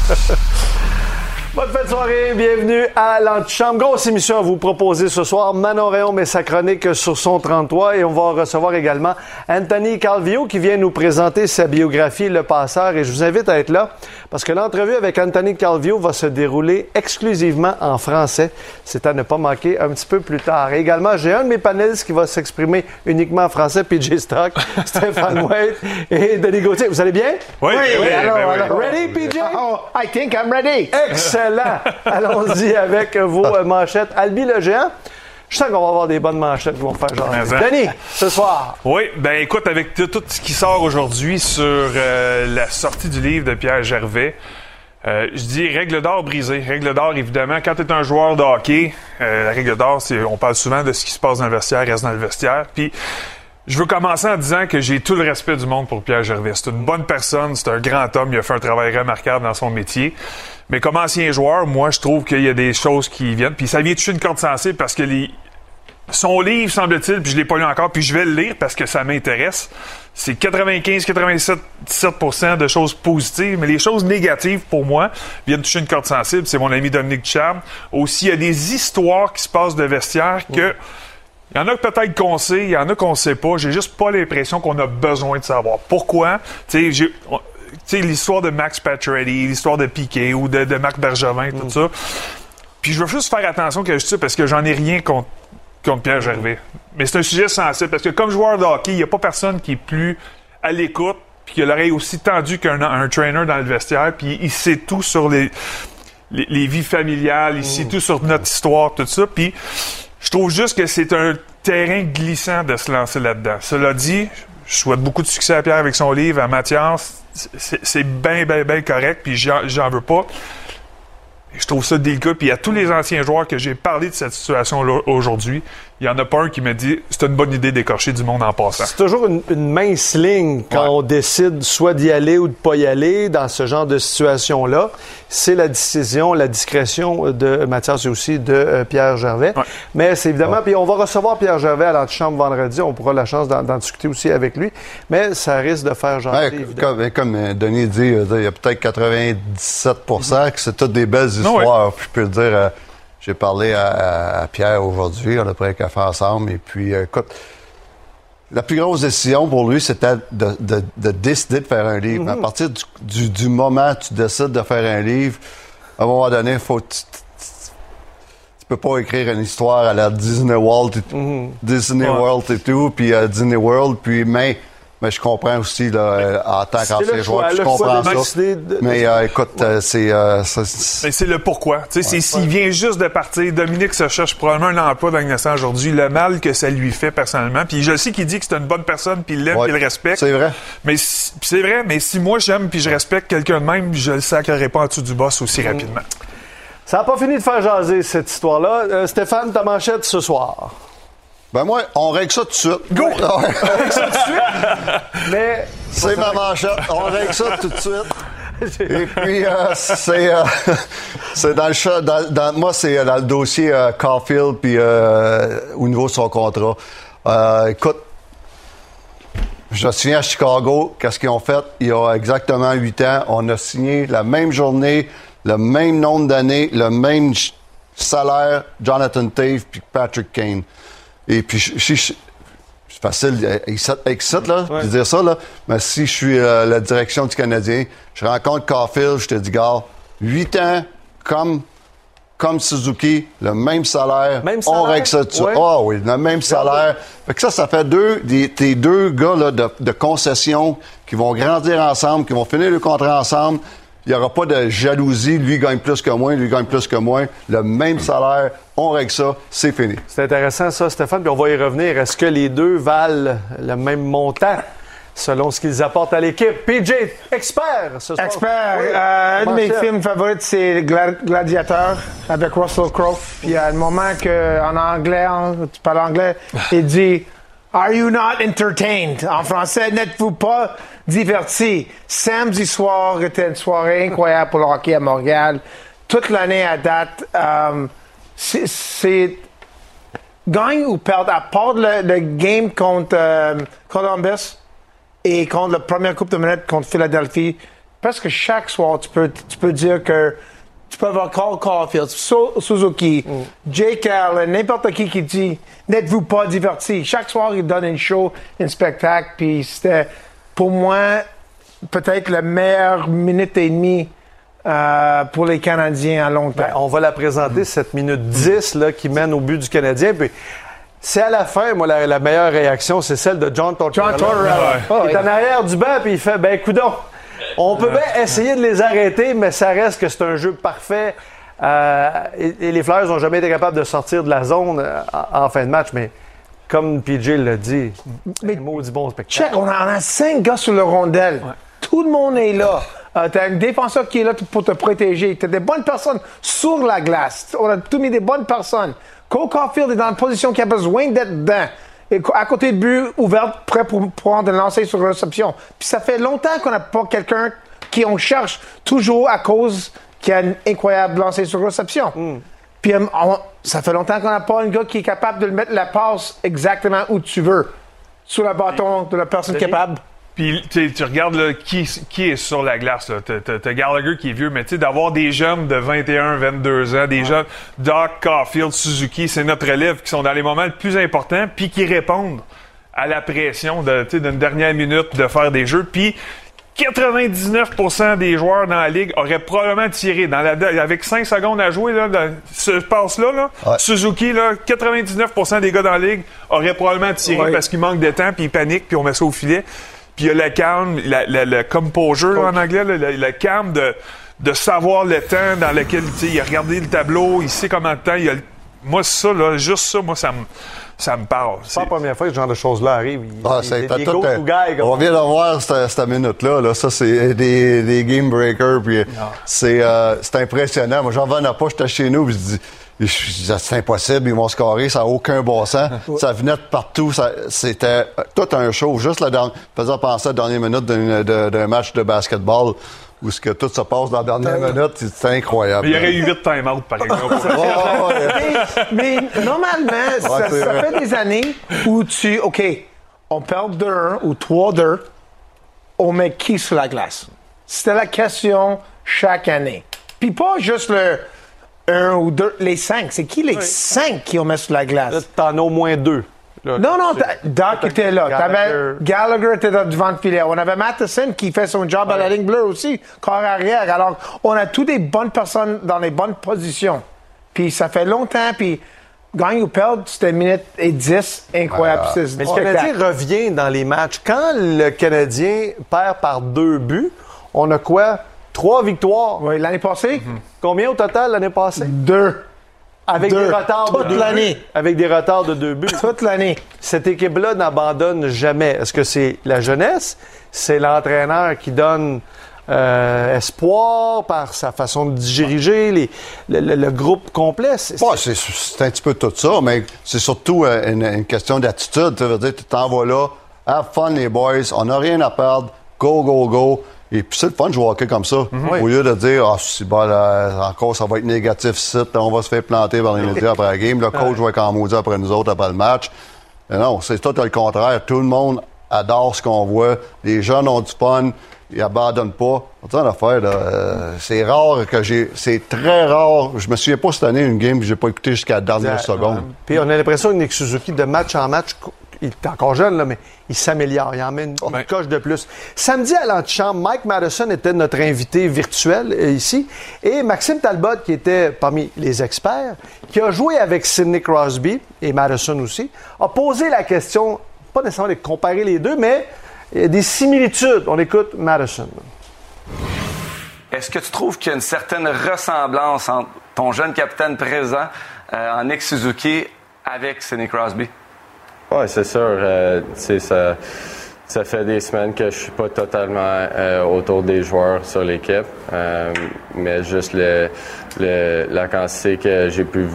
Bonne fin de soirée, bienvenue à l'Antichambre. Grosse émission à vous proposer ce soir. Manon Réaume met sa chronique sur son 33 et on va recevoir également Anthony Calvillo qui vient nous présenter sa biographie Le Passeur. Et je vous invite à être là parce que l'entrevue avec Anthony Calvillo va se dérouler exclusivement en français. C'est à ne pas manquer un petit peu plus tard. Et également, j'ai un de mes panélistes qui va s'exprimer uniquement en français, PJ Stock, Stéphane White et Denis Gauthier. Vous allez bien? Oui. Alors, ready, PJ? Oh, I think I'm ready. Excellent. Allons-y avec vos manchettes. Albi le géant, je sens qu'on va avoir des bonnes manchettes qui vont faire genre. Denis, ce soir. Oui, ben écoute, avec tout ce qui sort aujourd'hui sur la sortie du livre de Pierre Gervais, je dis règle d'or brisée. Règle d'or, évidemment, quand tu es un joueur de hockey, la règle d'or, on parle souvent de ce qui se passe dans le vestiaire, reste dans le vestiaire. Puis, je veux commencer en disant que j'ai tout le respect du monde pour Pierre Gervais. C'est une bonne personne, c'est un grand homme, il a fait un travail remarquable dans son métier. Mais comme ancien joueur, moi, je trouve qu'il y a des choses qui viennent. Puis ça vient toucher une corde sensible parce que son livre, semble-t-il, puis je l'ai pas lu encore, puis je vais le lire parce que ça m'intéresse. C'est 95-97% de choses positives, mais les choses négatives, pour moi, viennent toucher une corde sensible. C'est mon ami Dominique Ducharme. Aussi, il y a des histoires qui se passent de vestiaire que... Il y en a peut-être qu'on sait, il y en a qu'on sait pas. J'ai juste pas l'impression qu'on a besoin de savoir. Pourquoi? Tu sais, l'histoire de Max Pacioretty, l'histoire de Piquet ou de Marc Bergevin, tout ça. Puis je veux juste faire attention que je dis ça parce que j'en ai rien contre Pierre Gervais. Mais c'est un sujet sensible parce que comme joueur de hockey, il n'y a pas personne qui est plus à l'écoute puis qui a l'oreille aussi tendue qu'un trainer dans le vestiaire. Puis il sait tout sur les vies familiales, il sait tout sur notre histoire, tout ça. Puis je trouve juste que c'est un terrain glissant de se lancer là-dedans. Cela dit, je souhaite beaucoup de succès à Pierre avec son livre, à Mathias. C'est bien correct, puis j'en veux pas. Je trouve ça délicat. Puis à tous les anciens joueurs que j'ai parlé de cette situation-là aujourd'hui, il n'y en a pas un qui me dit c'est une bonne idée d'écorcher du monde en passant. C'est toujours une mince ligne quand on décide soit d'y aller ou de ne pas y aller dans ce genre de situation-là. C'est la décision, la discrétion de Mathias et aussi de Pierre Gervais. Ouais. Mais c'est évidemment... Puis on va recevoir Pierre Gervais à l'antichambre vendredi. On pourra la chance d'en discuter aussi avec lui. Mais ça risque de faire genre... Comme Denis dit, il y a peut-être 97% que c'est toutes des belles histoires. Puis je peux le dire... J'ai parlé à Pierre aujourd'hui, on a pris un café ensemble, et puis, écoute, la plus grosse décision pour lui, c'était de décider de faire un livre. À partir du moment où tu décides de faire un livre, à un moment donné, tu peux pas écrire une histoire à la Disney World, World et tout, puis Disney World, puis mais je comprends aussi, là, en tant qu'ancien joueur, je comprends ça. Mais écoute, c'est le pourquoi. Tu sais, s'il vient juste de partir, Dominique se cherche probablement un emploi dans le naissant aujourd'hui, le mal que ça lui fait personnellement. Puis je sais qu'il dit que c'est une bonne personne, puis il l'aime, puis il le respecte. C'est vrai. Mais c'est vrai, mais si moi j'aime puis je respecte quelqu'un de même, je le sacrerai pas en dessous du boss aussi rapidement. Ça n'a pas fini de faire jaser, cette histoire-là. Stéphane, ta manchette ce soir. Ben moi, on règle ça tout de suite. Go! On règle ça tout de suite. Mais... C'est ma manchette. On règle ça tout de suite. Et puis, c'est dans le chat... moi, c'est dans le dossier Caulfield, puis au niveau de son contrat. Écoute, je me souviens à Chicago, qu'est-ce qu'ils ont fait? Il y a exactement 8 ans, on a signé la même journée, le même nombre d'années, le même salaire, Jonathan Toews puis Patrick Kane. Et puis, c'est facile avec ça, là, de dire ça, là. Mais si je suis la direction du Canadien, je rencontre Caulfield, je te dis, gars, 8 ans, comme Suzuki, le même salaire. On règle ça dessus. Ah oui, le même salaire. Fait que ça fait tes deux gars là, de concession qui vont grandir ensemble, qui vont finir le contrat ensemble. Il n'y aura pas de jalousie. Lui gagne plus que moi, lui gagne plus que moi. Le même salaire, on règle ça, c'est fini. C'est intéressant ça, Stéphane, puis on va y revenir. Est-ce que les deux valent le même montant selon ce qu'ils apportent à l'équipe? PJ, expert ce soir. Expert. Un de mes films favoris, c'est Gladiateur avec Russell Crowe. Puis il y a un moment qu'en anglais, tu parles anglais, il dit « Are you not entertained? » En français, « N'êtes-vous pas diverti? » Samedi soir était une soirée incroyable pour le hockey à Montréal. Toute l'année à date, c'est gagne ou perdre, à part le game contre Columbus et contre la première Coupe de Minute contre Philadelphie, presque chaque soir, tu peux dire que tu peux avoir Cole Caulfield, Suzuki, Jake Allen, n'importe qui dit « N'êtes-vous pas divertis? » Chaque soir, il donne une show, un spectacle, puis c'était, pour moi, peut-être la meilleure minute et demie pour les Canadiens à long terme. On va la présenter, cette minute 10 là, qui mène au but du Canadien. Puis c'est à la fin, moi, la meilleure réaction, c'est celle de John Tortorella. Il est en arrière du banc, puis il fait « Ben, coudonc, on peut bien essayer de les arrêter, mais ça reste que c'est un jeu parfait. Et les Flyers n'ont jamais été capables de sortir de la zone en fin de match, mais comme PJ l'a dit, un maudit bon spectacle. Check, on a 5 gars sur le rondelle. Ouais. Tout le monde est là. T'as un défenseur qui est là pour te protéger. T'as des bonnes personnes sur la glace. On a tout mis des bonnes personnes. Cole Caulfield est dans une position qui a besoin d'être dedans. Et à côté de but, ouvert, prêt pour prendre un lancer sur réception. Puis ça fait longtemps qu'on n'a pas quelqu'un qui on cherche toujours à cause qu'il a un incroyable lancer sur réception. Puis ça fait longtemps qu'on n'a pas un gars qui est capable de mettre la passe exactement où tu veux. Sur le bâton de la personne capable. Puis tu regardes là, qui est sur la glace. T'as Gallagher qui est vieux, mais tu sais, d'avoir des jeunes de 21, 22 ans, des jeunes, Doc, Caulfield, Suzuki, c'est notre élève qui sont dans les moments les plus importants, puis qui répondent à la pression d'une dernière minute de faire des jeux. Puis 99% des joueurs dans la ligue auraient probablement tiré. Avec 5 secondes à jouer, là, dans ce passe-là, ouais. Suzuki, là, 99% des gars dans la ligue auraient probablement tiré parce qu'il manque de temps, puis ils paniquent, puis on met ça au filet. Puis il y a le calme, le composure en anglais, le calme de savoir le temps dans lequel il a regardé le tableau, il sait comment de temps. Moi, ça, là, juste ça, moi, ça me parle. C'est pas la première fois que ce genre de choses-là arrive. On vient de voir cette minute-là. Là. Ça, c'est des game breakers. Puis c'est impressionnant. Moi, j'en venais pas, j'étais chez nous, puis je dis... C'est impossible, ils vont scorer, ça n'a aucun bon sens. Ça venait de partout, c'était tout un show. Juste faisant penser à la dernière minute d'un match de basketball où ce que tout se passe dans la dernière minute, c'est incroyable. Mais il y aurait eu 8 time-out, par exemple. mais normalement, ça fait des années où on perd 2-1 ou 3-2, on met qui sur la glace? C'était la question chaque année. Puis pas juste le 1 ou 2, les 5. C'est qui les 5 qui ont mis sur la glace? Là, t'en as au moins 2. Là, non, Doc était là. Gallagher était devant le filet. On avait Matheson qui fait son job à la ligne bleue aussi, corps arrière. Alors, on a toutes des bonnes personnes dans les bonnes positions. Puis ça fait longtemps, puis gagne ou perdre, c'était 1 minute et 10. Incroyable. Mais le Canadien revient dans les matchs. Quand le Canadien perd par 2 buts, on a quoi? 3 victoires. Oui, l'année passée. Combien au total l'année passée? 2. Avec des retards de 2 buts. Avec des retards de 2 buts. Toute l'année. Cette équipe-là n'abandonne jamais. Est-ce que c'est la jeunesse? C'est l'entraîneur qui donne espoir par sa façon de diriger le groupe complet? C'est un petit peu tout ça, mais c'est surtout une question d'attitude. Ça veut dire, tu t'en vas là, have fun les boys, on n'a rien à perdre, go, go, go. Et puis c'est le fun de jouer au hockey comme ça. Au lieu de dire, encore ça va être négatif, on va se faire planter par les médias après la game, le coach va être en maudit après nous autres après le match. Mais non, c'est tout le contraire. Tout le monde adore ce qu'on voit. Les jeunes ont du fun, ils abandonnent pas. C'est rare c'est très rare. Je me souviens pas cette année une game que j'ai pas écouté jusqu'à la dernière seconde. Puis on a l'impression que Nick Suzuki, de match en match, il est encore jeune, là, mais il s'améliore. Il en met une coche de plus. Samedi, à l'antichambre, Mike Matheson était notre invité virtuel ici. Et Maxime Talbot, qui était parmi les experts, qui a joué avec Sidney Crosby et Matheson aussi, a posé la question, pas nécessairement de comparer les deux, mais des similitudes. On écoute Matheson. Est-ce que tu trouves qu'il y a une certaine ressemblance entre ton jeune capitaine présent en Nick Suzuki avec Sidney Crosby? Oui, c'est sûr. Ça fait des semaines que je suis pas totalement autour des joueurs sur l'équipe, mais juste la quantité que j'ai pu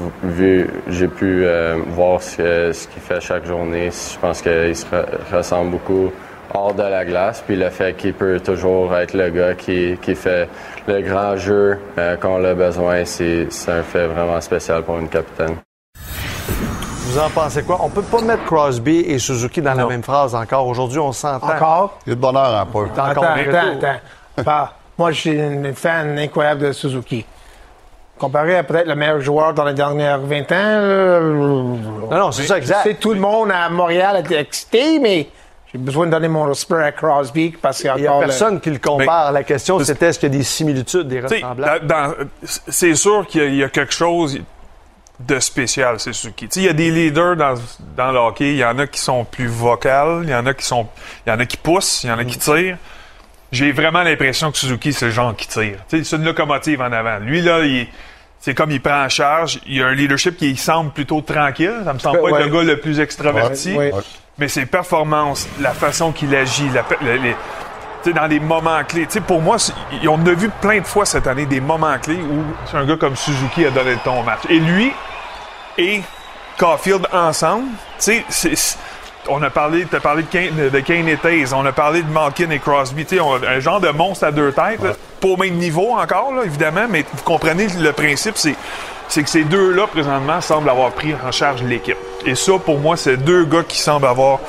voir ce qu'il fait chaque journée. Je pense qu'il se ressemble beaucoup hors de la glace, puis le fait qu'il peut toujours être le gars qui fait le grand jeu quand on a besoin, c'est un fait vraiment spécial pour une capitaine. Vous en pensez quoi? On peut pas mettre Crosby et Suzuki dans la même phrase encore. Aujourd'hui, on s'entend. Encore? Il y a de bonheur un peu. Attends. moi, je suis une fan incroyable de Suzuki. Comparé à peut-être le meilleur joueur dans les dernières 20 ans, Non, c'est ça, exact. tout le monde à Montréal a été excité, mais j'ai besoin de donner mon respect à Crosby parce qu'il y a Il n'y a encore... personne qui le compare. La question, c'était est-ce qu'il y a des similitudes, des ressemblances? C'est sûr qu'il y a quelque chose de spécial, c'est Suzuki. Il y a des leaders dans le hockey. Il y en a qui sont plus vocales, il y en a qui poussent, il y en a qui tirent. J'ai vraiment l'impression que Suzuki, c'est le genre qui tire. C'est une locomotive en avant. Lui, là, c'est comme il prend en charge. Il a un leadership qui semble plutôt tranquille. Ça me semble pas être le gars le plus extraverti. Mais ses performances, la façon qu'il agit, dans les moments clés. Pour moi, on a vu plein de fois cette année des moments clés où c'est un gars comme Suzuki a donné le ton au match. Et lui et Caulfield ensemble, on a parlé, t'as parlé de Kane et Taze, on a parlé de Malkin et Crosby, un genre de monstre à deux têtes, là, pas au même niveau encore, là, évidemment, mais vous comprenez le principe, c'est que ces deux-là, présentement, semblent avoir pris en charge l'équipe. Et ça, pour moi, c'est deux gars qui semblent avoir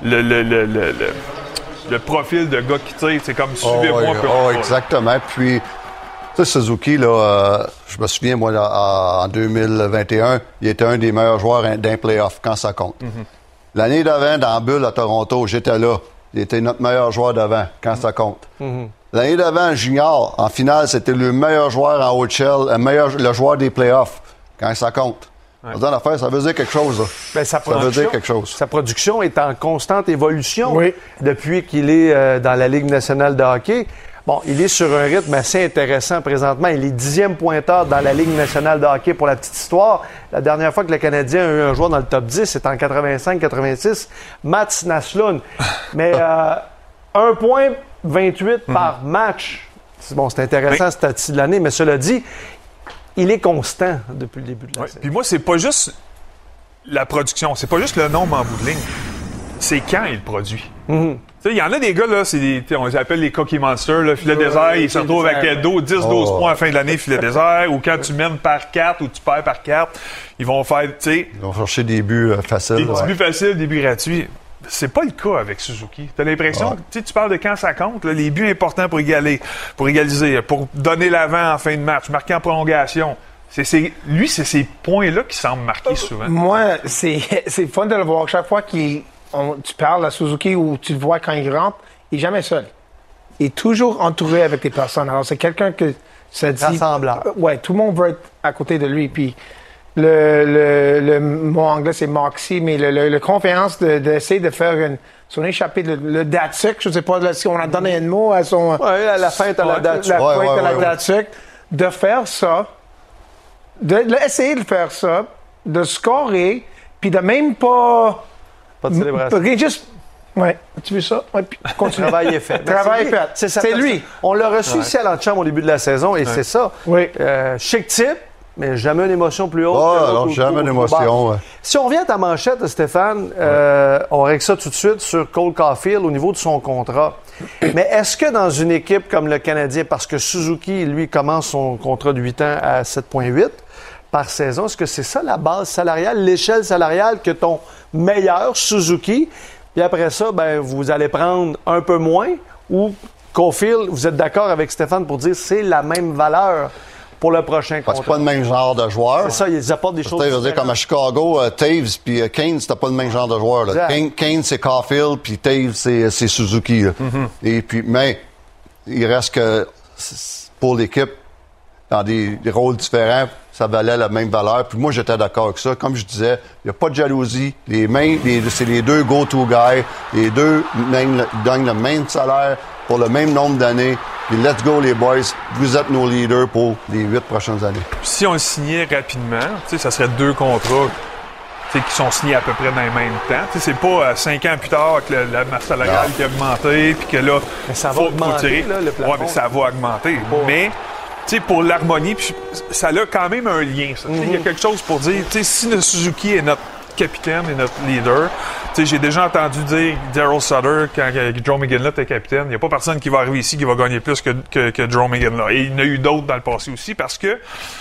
le profil de gars qui tire. C'est comme, suivez-moi. Exactement. Puis, tu sais, Suzuki, là, je me souviens, moi, là, en 2021, il était un des meilleurs joueurs d'un play-off, quand ça compte. Mm-hmm. L'année d'avant, dans la bulle à Toronto, j'étais là. Il était notre meilleur joueur d'avant, quand ça compte. Mm-hmm. L'année d'avant, junior, en finale, c'était le meilleur joueur en OHL, le joueur des playoffs, quand ça compte. Dans l'affaire, ça veut dire quelque chose. Là. Ben, ça veut dire quelque chose. Sa production est en constante évolution depuis qu'il est dans la Ligue nationale de hockey. Bon, il est sur un rythme assez intéressant présentement. Il est 10e pointeur dans la Ligue nationale de hockey pour la petite histoire. La dernière fois que le Canadien a eu un joueur dans le top 10, c'était en 85-86, Mats Naslund. Mais 1,28 par match. Bon, c'est intéressant, cette statut de l'année, mais cela dit, il est constant depuis le début de la saison. Puis moi, c'est pas juste la production, c'est pas juste le nombre en bout de ligne. C'est quand il produit. Mm-hmm. Il y en a des gars, là, on les appelle les Cookie Monsters, là, filet désert, ils se retrouvent avec 10-12 points à la fin de l'année, filet désert, ou quand tu mènes par 4 ou tu perds par 4, ils vont faire, ils vont chercher des buts faciles. Des petits buts faciles, des buts gratuits. C'est pas le cas avec Suzuki. T'as l'impression, tu parles de quand ça compte, là, les buts importants pour égaliser, pour donner l'avant en fin de match, marquer en prolongation. Lui, c'est ces points-là qui semblent marquer souvent. Moi, c'est fun de le voir. Chaque fois tu parles à Suzuki ou tu le vois quand il rentre, il n'est jamais seul. Il est toujours entouré avec des personnes. Alors, c'est quelqu'un que ça dit... Rassembleur. Ouais, tout le monde veut être à côté de lui. Puis, le mot anglais, c'est moxie, mais la conférence d'essayer de faire son échappée, le Datsuk, je ne sais pas si on a donné un mot à son... Oui, la feinte à la Datsuk. La feinte à la Datsuk. De faire ça, essayer de faire ça, de scorer, puis de même pas... Pas de célébration. Juste... Ouais, tu veux ça? Ouais, puis continue. Le travail est fait. Travail est fait. C'est lui. On l'a reçu ici à l'antichambre au début de la saison, et c'est ça. Oui. Chic type, mais jamais une émotion plus haute. Alors, jamais une émotion. Ouais. Si on revient à ta manchette, Stéphane, on règle ça tout de suite sur Cole Caulfield au niveau de son contrat. Mais est-ce que dans une équipe comme le Canadien, parce que Suzuki, lui, commence son contrat de 8 ans à 7,8 par saison, est-ce que c'est ça la base salariale, l'échelle salariale que ton meilleur Suzuki, puis après ça, ben, vous allez prendre un peu moins, ou Caulfield, vous êtes d'accord avec Stéphane pour dire c'est la même valeur pour le prochain contrat? C'est pas le même genre de joueur. C'est ça, ils apportent des choses différentes. Je veux dire, comme à Chicago, Taves puis Kane, c'était pas le même genre de joueur. Là. Kane, c'est Caulfield, puis Taves, c'est Suzuki. Mm-hmm. Et puis, mais il reste que pour l'équipe, dans des rôles différents, ça valait la même valeur. Puis moi, j'étais d'accord avec ça. Comme je disais, il n'y a pas de jalousie. C'est les deux go-to guys. Les deux donnent le même salaire pour le même nombre d'années. Puis let's go, les boys. Vous êtes nos leaders pour les 8 prochaines années. Si on le signait rapidement, ça serait 2 contrats qui sont signés à peu près dans le même temps. C'est pas 5 ans plus tard que la masse salariale qui a augmenté, puis que là, mais ça va augmenter, là, le plafond. Oui, mais ça va augmenter. Mais pour l'harmonie, puis ça a quand même un lien. Il y a quelque chose pour dire, si le Suzuki est notre capitaine et notre leader, j'ai déjà entendu dire Daryl Sutter quand Joe McGinley était capitaine, il n'y a pas personne qui va arriver ici qui va gagner plus que Joe McGinley. Et il y en a eu d'autres dans le passé aussi, parce que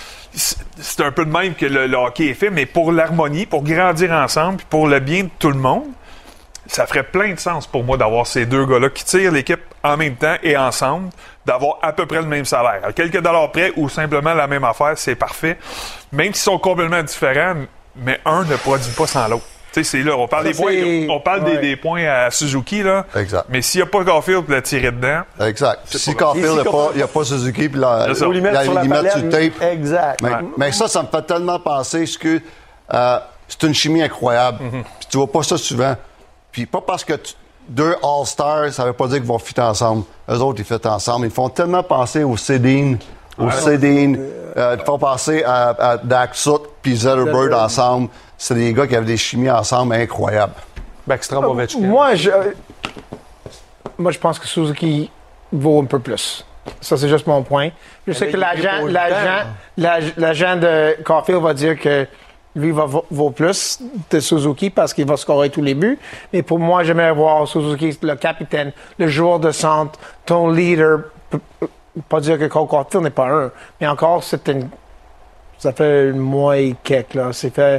c'est un peu de même que le hockey est fait, mais pour l'harmonie, pour grandir ensemble, puis pour le bien de tout le monde, ça ferait plein de sens pour moi d'avoir ces deux gars-là qui tirent l'équipe en même temps et ensemble, d'avoir à peu près le même salaire. À quelques dollars près ou simplement la même affaire, c'est parfait. Même s'ils sont complètement différents, mais un ne produit pas sans l'autre. Tu sais, c'est là, on parle des points, on parle des points à Suzuki, là. Exact. Mais s'il n'y a pas Caulfield pour la tirer dedans. Exact. Si Caulfield il n'y a pas Suzuki, puis là, il faut lui mettre sur la palette. sur le tape. Exact. Mais ça me fait tellement penser que c'est une chimie incroyable. Puis tu vois pas ça souvent. Puis pas parce que deux All-Stars, ça veut pas dire qu'ils vont fitter ensemble. Eux autres, ils fitent ensemble. Ils font tellement penser aux Sedin, ils font penser à Dak Sut puis Zetterberg ensemble. C'est des gars qui avaient des chimies ensemble incroyables. Backstrom, Ovechkin. Moi, je pense que Suzuki vaut un peu plus. Ça, c'est juste mon point. Je sais que l'agent de Caulfield va dire que lui vaut plus de Suzuki parce qu'il va scorer tous les buts. Mais pour moi, j'aimerais voir Suzuki, le capitaine, le joueur de centre, ton leader. Pas dire que Cole Caulfield n'est pas un, mais encore, ça fait un mois et quelques, là.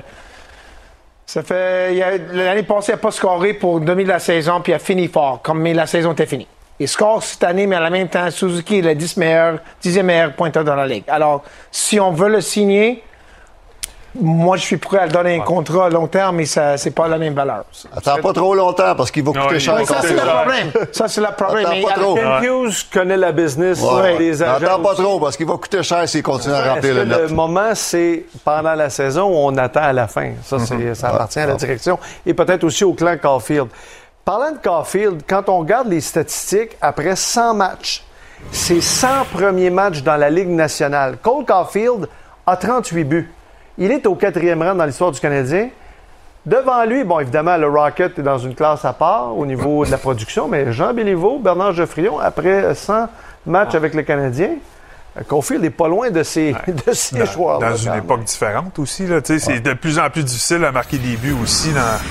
L'année passée, il n'a pas scoré pour demi de la saison, puis il a fini fort, mais la saison était finie. Il score cette année, mais en même temps, Suzuki est le 10e meilleur pointeur dans la Ligue. Alors, si on veut le signer, moi, je suis prêt à le donner un contrat à long terme, mais ça, c'est pas la même valeur. Attends pas trop longtemps, parce qu'il va coûter cher. Ça, c'est le problème. Ça, c'est le problème. Attends pas trop. Ken Hughes connaît la business des agents. Attends pas trop, parce qu'il va coûter cher s'il continue à remplir le net. Le moment, c'est pendant la saison où on attend à la fin. Ça, ça appartient à la direction et peut-être aussi au clan Caulfield. Parlant de Caulfield, quand on regarde les statistiques, après 100 matchs, c'est 100 premiers matchs dans la Ligue nationale. Cole Caulfield a 38 buts. Il est au 4e rang dans l'histoire du Canadien. Devant lui, bon, évidemment, le Rocket est dans une classe à part au niveau de la production, mais Jean Béliveau, Bernard Geoffrion, après 100 matchs avec le Canadien, Caulfield n'est pas loin de ces joueurs. Dans une époque différente aussi, là, c'est de plus en plus difficile à marquer des buts aussi.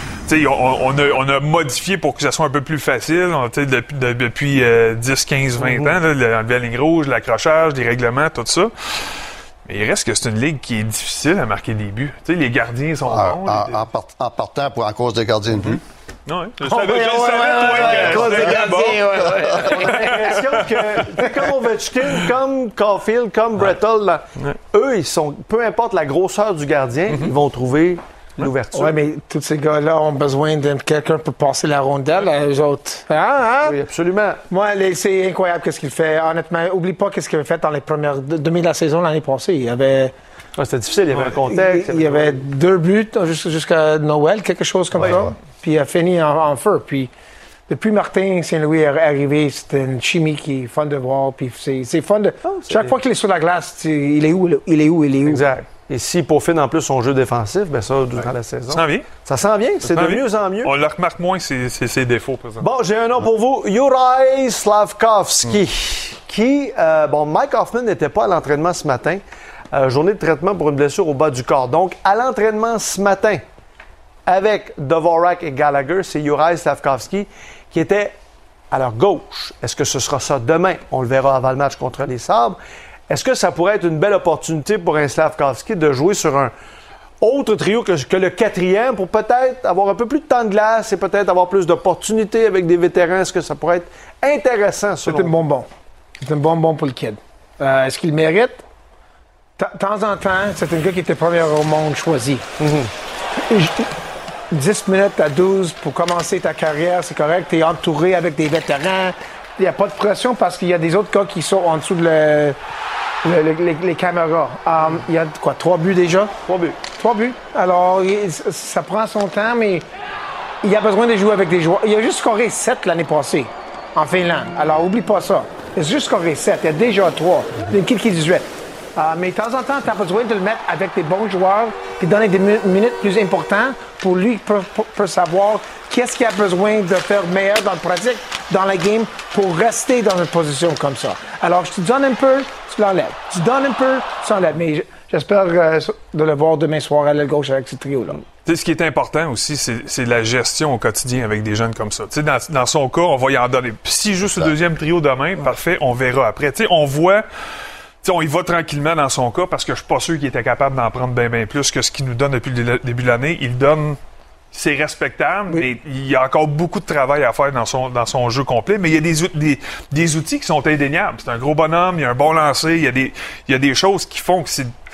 On a modifié pour que ça soit un peu plus facile depuis 10, 15, 20 ans, là, la ligne rouge, l'accrochage, les règlements, tout ça. Mais il reste que c'est une ligue qui est difficile à marquer des buts. Tu sais, les gardiens sont bons. En partant en cause des gardiens de but. Non, je savais, toi, des gardiens, On a l'impression que, comme Ovechkin, comme Caulfield, comme Brettel, eux, ils sont, peu importe la grosseur du gardien, ils vont trouver l'ouverture. Oui, mais tous ces gars-là ont besoin de quelqu'un pour passer la rondelle à eux autres. Oui, absolument. Moi, c'est incroyable ce qu'il fait. Honnêtement, oublie pas ce qu'il avait fait dans les premières demi de la saison l'année passée. Il y avait... c'était difficile, il y avait un contexte. Il y avait 2 buts jusqu'à Noël, quelque chose comme ça. Puis il a fini en feu. Puis depuis Martin Saint-Louis est arrivé, c'était une chimie qui est fun de voir. Puis c'est fun de... Chaque fois qu'il est sur la glace, il est où? Exact. Et s'il peaufine en plus son jeu défensif, bien ça, durant la saison. Ça s'en vient. Ça s'en vient, c'est de mieux en mieux. On le remarque moins, ses défauts, présentement. Bon, j'ai un nom pour vous. Juraj Slafkovsky. Mike Hoffman n'était pas à l'entraînement ce matin. Journée de traitement pour une blessure au bas du corps. Donc, à l'entraînement ce matin, avec Dvorak et Gallagher, c'est Juraj Slafkovsky qui était à leur gauche. Est-ce que ce sera ça demain? On le verra avant le match contre les Sabres. Est-ce que ça pourrait être une belle opportunité pour un Slafkovsky de jouer sur un autre trio que le 4e pour peut-être avoir un peu plus de temps de glace et peut-être avoir plus d'opportunités avec des vétérans? Est-ce que ça pourrait être intéressant? C'est un bonbon. C'est un bonbon pour le kid. Est-ce qu'il le mérite? De temps en temps, c'est un gars qui était premier au monde choisi. 10 minutes à 12 pour commencer ta carrière, c'est correct. Tu es entouré avec des vétérans. Il n'y a pas de pression parce qu'il y a des autres gars qui sont en dessous de les caméras. Il y a 3 buts déjà? 3 buts. Alors, ça prend son temps, mais il a besoin de jouer avec des joueurs. Il a juste scoré 7 l'année passée en Finlande. Alors, oublie pas ça. Il a juste scoré 7. Il y a déjà 3. L'équipe qui est 18. Mais de temps en temps, tu as besoin de le mettre avec des bons joueurs et donner des minutes plus importantes pour lui pour savoir qu'est-ce qu'il a besoin de faire meilleur dans le pratique, dans la game, pour rester dans une position comme ça. Alors, je te donne un peu, tu l'enlèves. Tu donnes un peu, tu l'enlèves. Mais j'espère de le voir demain soir à l'aile gauche avec ce trio-là. Tu sais, ce qui est important aussi, c'est la gestion au quotidien avec des jeunes comme ça. Tu sais, dans son cas, on va y en donner. Puis s'il joue ce deuxième trio demain, parfait, on verra après. Tu sais, on voit... T'sais, on y va tranquillement dans son cas parce que je suis pas sûr qu'il était capable d'en prendre bien plus que ce qu'il nous donne depuis le début de l'année. Il donne c'est respectable, mais il y a encore beaucoup de travail à faire dans son jeu complet. Mais il y a des outils qui sont indéniables. C'est un gros bonhomme, il y a un bon lancer, il y a des choses qui font que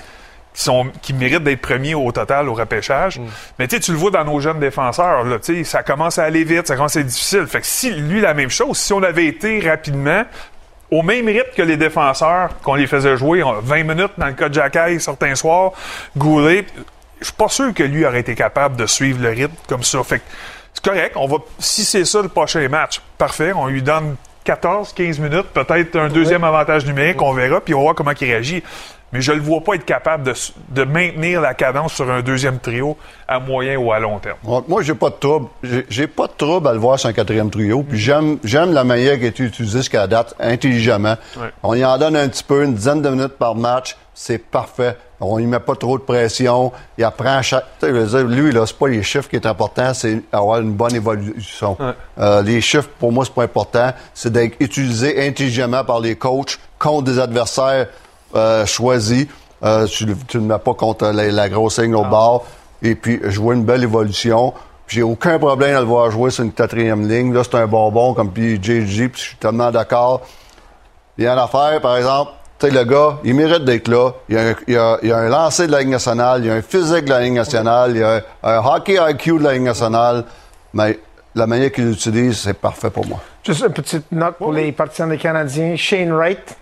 qui méritent d'être premiers au total au repêchage. Mais tu le vois dans nos jeunes défenseurs, là, ça commence à aller vite, ça commence à être difficile. Fait que si lui, la même chose, si on avait été rapidement au même rythme que les défenseurs, qu'on les faisait jouer 20 minutes dans le cas de Jacky certains soirs, Goulet, je suis pas sûr que lui aurait été capable de suivre le rythme comme ça. Fait que c'est correct. Si c'est ça le prochain match, parfait. On lui donne 14-15 minutes, peut-être un deuxième avantage numérique, on verra, puis on va voir comment il réagit. Mais je le vois pas être capable de maintenir la cadence sur un deuxième trio à moyen ou à long terme. Moi, j'ai pas de trouble. J'ai pas de trouble à le voir sur un quatrième trio. Puis j'aime la manière qui a été utilisée jusqu'à la date, intelligemment. Ouais. On y en donne un petit peu, une dizaine de minutes par match. C'est parfait. On y met pas trop de pression. Il apprend à chaque... Tu sais, lui, là, c'est pas les chiffres qui est important, c'est avoir une bonne évolution. Ouais. Les chiffres, pour moi, c'est pas important. C'est d'être utilisé intelligemment par les coachs contre des adversaires choisis. Tu ne mets pas contre la grosse ligne au bord. Et puis, je vois une belle évolution. J'ai aucun problème à le voir jouer sur une quatrième ligne. Là, c'est un bonbon comme JG, puis je suis tellement d'accord. Il y a une affaire, par exemple, tu sais, le gars, il mérite d'être là. Il y a un lancer de la Ligue nationale, il y a un physique de la Ligue nationale, il y a un hockey IQ de la Ligue nationale. Mais la manière qu'il l'utilise, c'est parfait pour moi. Juste une petite note pour les partisans des Canadiens. Shane Wright,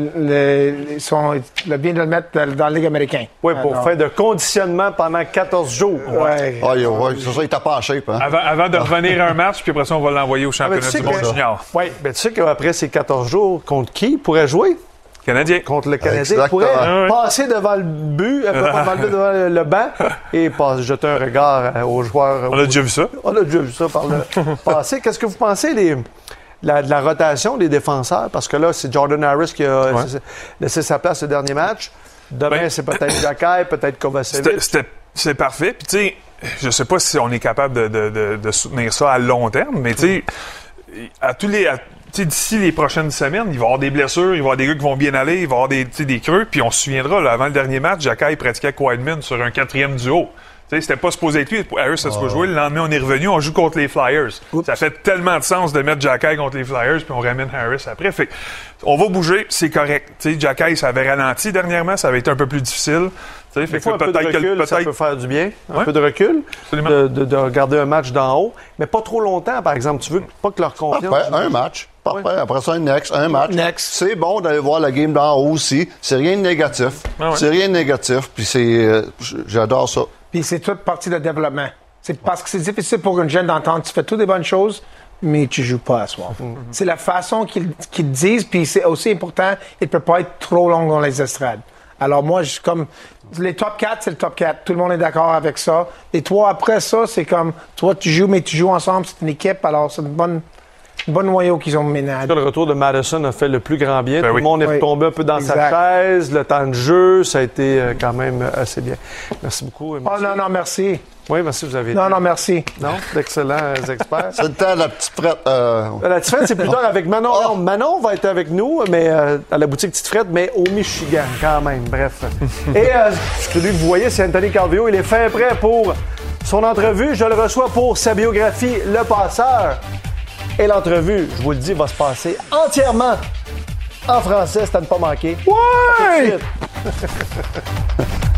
vient de le mettre dans la Ligue américaine. Oui, pour faire de conditionnement pendant 14 jours. Ouais. C'est ça, il t'a pas en shape. Hein? Avant de revenir à un match, puis après ça, on va l'envoyer au championnat du monde junior. Oui, mais tu sais qu'après ces 14 jours, contre qui il pourrait jouer? Canadien. Contre le Canadien. Il pourrait passer devant le but, devant le banc et jeter un regard aux joueurs. On a déjà vu ça. On a déjà vu ça par le passé. Qu'est-ce que vous pensez de la rotation des défenseurs? Parce que là, c'est Jordan Harris qui a laissé sa place au dernier match. Demain, c'est peut-être Jacky, peut-être Kovacevic. C'est parfait. Puis, tu sais, je sais pas si on est capable de soutenir ça à long terme, mais tu sais, d'ici les prochaines semaines, il va y avoir des blessures, il va y avoir des gars qui vont bien aller, il va y avoir des creux. Puis on se souviendra, là, avant le dernier match, Jacky pratiquait avec Wideman sur un quatrième duo. Tu sais, c'était pas supposé être lui. Harris, ça se peut jouer. Le lendemain, on est revenu, on joue contre les Flyers. Oups. Ça fait tellement de sens de mettre Jacky contre les Flyers, puis on ramène Harris après. Fait on va bouger, c'est correct. Tu sais, Jacky, ça avait ralenti dernièrement, ça avait été un peu plus difficile. Tu sais, fait que peut-être ça peut faire du bien. Un peu de recul, de regarder un match d'en haut, mais pas trop longtemps, par exemple. Tu veux pas que leur confiance... Parfait, un match. Parfait. Ouais. Après ça, un match. C'est bon d'aller voir la game d'en haut aussi. C'est rien de négatif. C'est rien de négatif. Puis j'adore ça. Puis c'est toute partie de développement. C'est parce que c'est difficile pour une jeune d'entendre. Tu fais toutes des bonnes choses, mais tu joues pas à soir. C'est la façon qu'ils disent, puis c'est aussi important, il peut pas être trop long dans les estrades. Alors moi, comme les top 4, c'est le top 4. Tout le monde est d'accord avec ça. Les 3 après ça, c'est comme, toi, tu joues, mais tu joues ensemble, c'est une équipe, alors c'est une bonne noyau qu'ils ont ménagé. Le retour de Madison a fait le plus grand bien. Tout le monde est retombé un peu dans sa chaise. Le temps de jeu, ça a été quand même assez bien. Merci beaucoup. Oh non, merci. Oui, merci, vous avez Non, merci. Non, d'excellents experts. C'est le temps de la petite frette. La petite frette, c'est plus tard avec Manon. Oh. Non, Manon va être avec nous, mais à la boutique Petite Frette, mais au Michigan, quand même. Bref. Et celui que vous voyez, c'est Anthony Calvillo. Il est fin prêt pour son entrevue. Je le reçois pour sa biographie, Le Passeur. Et l'entrevue, je vous le dis, va se passer entièrement en français. C'est à ne pas manquer. Ouais!